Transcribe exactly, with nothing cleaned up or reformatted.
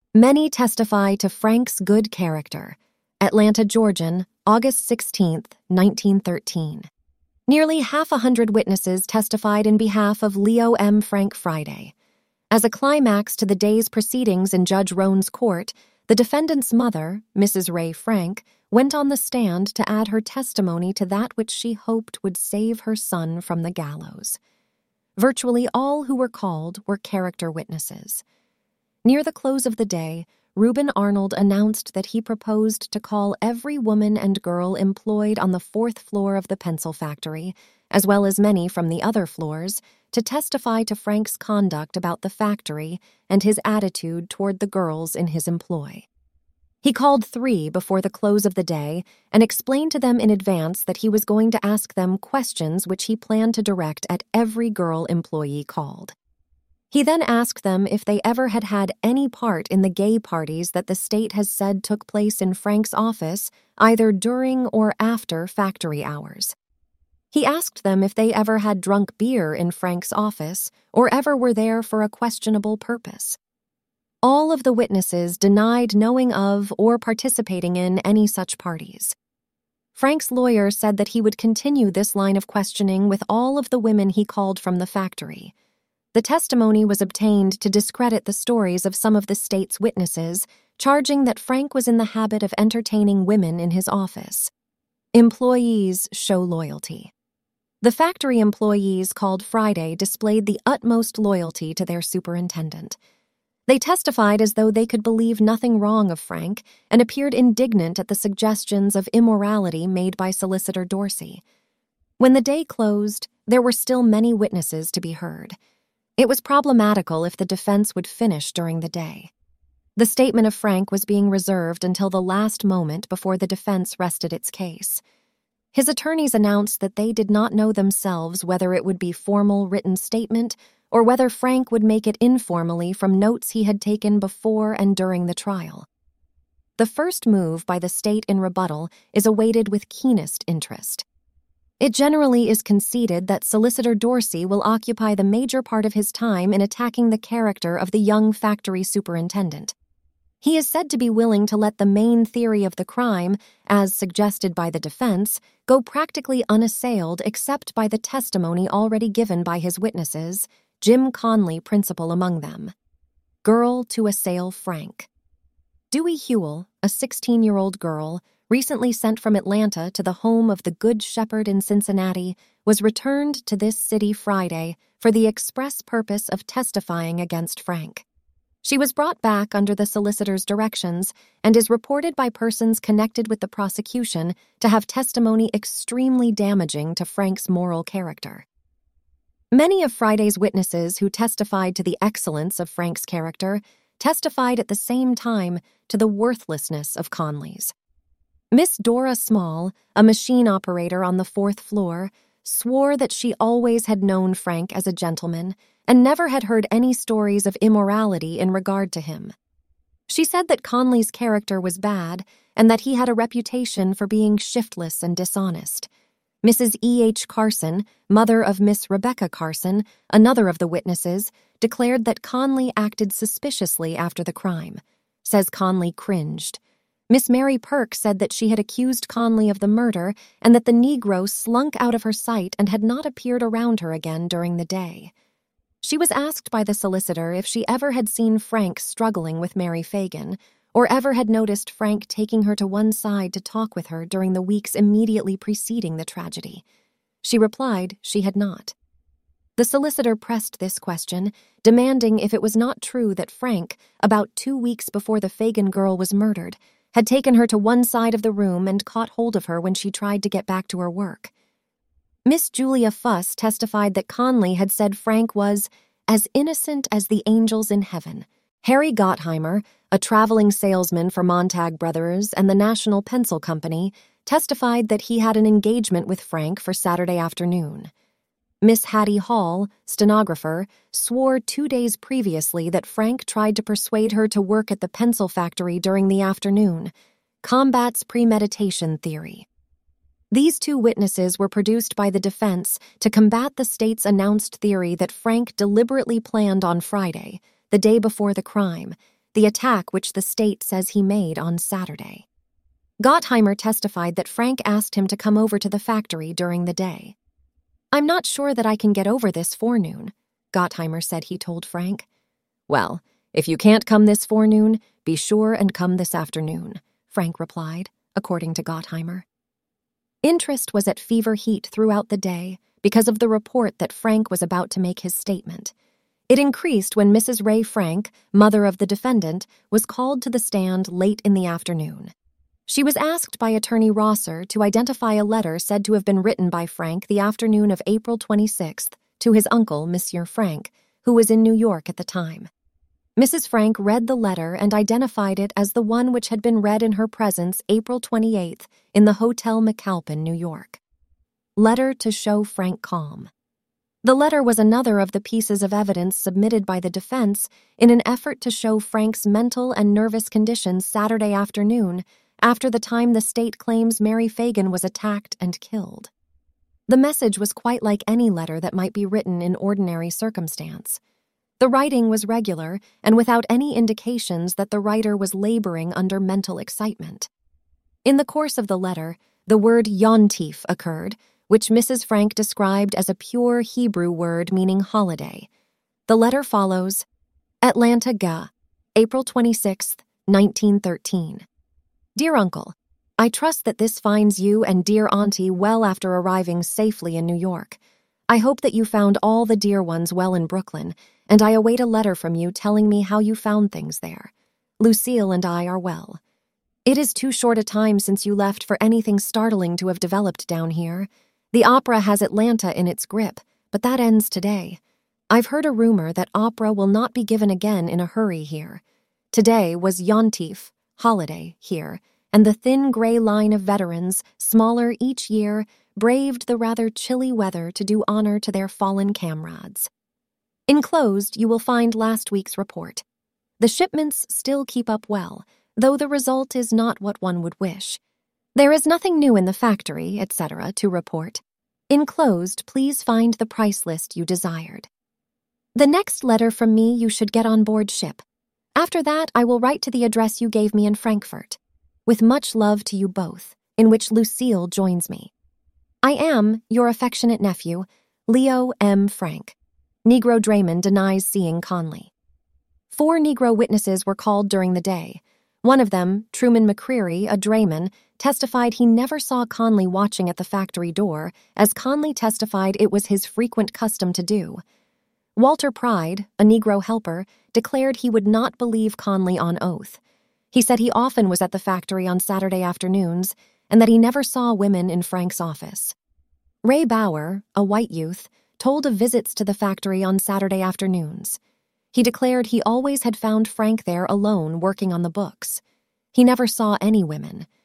Many testify to Frank's good character. Atlanta, Georgian, August sixteenth, nineteen thirteen. Nearly half a hundred witnesses testified in behalf of Leo M. Frank Friday. As a climax to the day's proceedings in Judge Roan's court, the defendant's mother, Missus Ray Frank, went on the stand to add her testimony to that which she hoped would save her son from the gallows. Virtually all who were called were character witnesses. Near the close of the day, Reuben Arnold announced that he proposed to call every woman and girl employed on the fourth floor of the pencil factory, as well as many from the other floors, to testify to Frank's conduct about the factory and his attitude toward the girls in his employ. He called three before the close of the day and explained to them in advance that he was going to ask them questions which he planned to direct at every girl employee called. He then asked them if they ever had had any part in the gay parties that the state has said took place in Frank's office, either during or after factory hours. He asked them if they ever had drunk beer in Frank's office or ever were there for a questionable purpose. All of the witnesses denied knowing of or participating in any such parties. Frank's lawyer said that he would continue this line of questioning with all of the women he called from the factory. The testimony was obtained to discredit the stories of some of the state's witnesses, charging that Frank was in the habit of entertaining women in his office. Employees show loyalty. The factory employees called Friday displayed the utmost loyalty to their superintendent. They testified as though they could believe nothing wrong of Frank and appeared indignant at the suggestions of immorality made by Solicitor Dorsey. When the day closed, there were still many witnesses to be heard. It was problematical if the defense would finish during the day. The statement of Frank was being reserved until the last moment before the defense rested its case. His attorneys announced that they did not know themselves whether it would be formal written statement or whether Frank would make it informally from notes he had taken before and during the trial. The first move by the state in rebuttal is awaited with keenest interest. It generally is conceded that Solicitor Dorsey will occupy the major part of his time in attacking the character of the young factory superintendent. He is said to be willing to let the main theory of the crime, as suggested by the defense, go practically unassailed except by the testimony already given by his witnesses, Jim Conley principal among them. Girl to assail Frank. Dewey Hewell, a sixteen-year-old girl, recently sent from Atlanta to the home of the Good Shepherd in Cincinnati, was returned to this city Friday for the express purpose of testifying against Frank. She was brought back under the solicitor's directions and is reported by persons connected with the prosecution to have testimony extremely damaging to Frank's moral character. Many of Friday's witnesses who testified to the excellence of Frank's character testified at the same time to the worthlessness of Conley's. Miss Dora Small, a machine operator on the fourth floor, swore that she always had known Frank as a gentleman and never had heard any stories of immorality in regard to him. She said that Conley's character was bad and that he had a reputation for being shiftless and dishonest. Missus E H Carson, mother of Miss Rebecca Carson, another of the witnesses, declared that Conley acted suspiciously after the crime. Says Conley cringed. Miss Mary Perk said that she had accused Conley of the murder and that the Negro slunk out of her sight and had not appeared around her again during the day. She was asked by the solicitor if she ever had seen Frank struggling with Mary Fagan, or ever had noticed Frank taking her to one side to talk with her during the weeks immediately preceding the tragedy. She replied she had not. The solicitor pressed this question, demanding if it was not true that Frank, about two weeks before the Fagan girl was murdered, had taken her to one side of the room and caught hold of her when she tried to get back to her work. Miss Julia Fuss testified that Conley had said Frank was as innocent as the angels in heaven. Harry Gottheimer, a traveling salesman for Montag Brothers and the National Pencil Company, testified that he had an engagement with Frank for Saturday afternoon. Miss Hattie Hall, stenographer, swore two days previously that Frank tried to persuade her to work at the pencil factory during the afternoon. Combats premeditation theory. These two witnesses were produced by the defense to combat the state's announced theory that Frank deliberately planned on Friday, the day before the crime, the attack which the state says he made on Saturday. Gottheimer testified that Frank asked him to come over to the factory during the day. "I'm not sure that I can get over this forenoon," Gottheimer said he told Frank. "Well, if you can't come this forenoon, be sure and come this afternoon," Frank replied, according to Gottheimer. Interest was at fever heat throughout the day because of the report that Frank was about to make his statement. It increased when Missus Ray Frank, mother of the defendant, was called to the stand late in the afternoon. She was asked by Attorney Rosser to identify a letter said to have been written by Frank the afternoon of April twenty-sixth to his uncle, Monsieur Frank, who was in New York at the time. Missus Frank read the letter and identified it as the one which had been read in her presence April twenty-eighth in the Hotel McAlpin, New York. Letter to show Frank calm. The letter was another of the pieces of evidence submitted by the defense in an effort to show Frank's mental and nervous condition Saturday afternoon after the time the state claims Mary Fagan was attacked and killed. The message was quite like any letter that might be written in ordinary circumstance. The writing was regular and without any indications that the writer was laboring under mental excitement. In the course of the letter, the word yontif occurred, which Missus Frank described as a pure Hebrew word meaning holiday. The letter follows, Atlanta, Ga, April twenty-sixth, nineteen thirteen. Dear Uncle, I trust that this finds you and dear Auntie well after arriving safely in New York. I hope that you found all the dear ones well in Brooklyn, and I await a letter from you telling me how you found things there. Lucille and I are well. It is too short a time since you left for anything startling to have developed down here. The opera has Atlanta in its grip, but that ends today. I've heard a rumor that opera will not be given again in a hurry here. Today was Yontif, holiday, here, and the thin gray line of veterans, smaller each year, braved the rather chilly weather to do honor to their fallen comrades. Enclosed, you will find last week's report. The shipments still keep up well, though the result is not what one would wish. There is nothing new in the factory, et cetera, to report. Enclosed, please find the price list you desired. The next letter from me you should get on board ship. After that, I will write to the address you gave me in Frankfurt. With much love to you both, in which Lucille joins me. I am, your affectionate nephew, Leo M. Frank. Negro Draymond denies seeing Conley. Four Negro witnesses were called during the day. One of them, Truman McCreary, a drayman, testified he never saw Conley watching at the factory door, as Conley testified it was his frequent custom to do. Walter Pride, a Negro helper, declared he would not believe Conley on oath. He said he often was at the factory on Saturday afternoons and that he never saw women in Frank's office. Ray Bauer, a white youth, told of visits to the factory on Saturday afternoons. He declared he always had found Frank there alone working on the books. He never saw any women.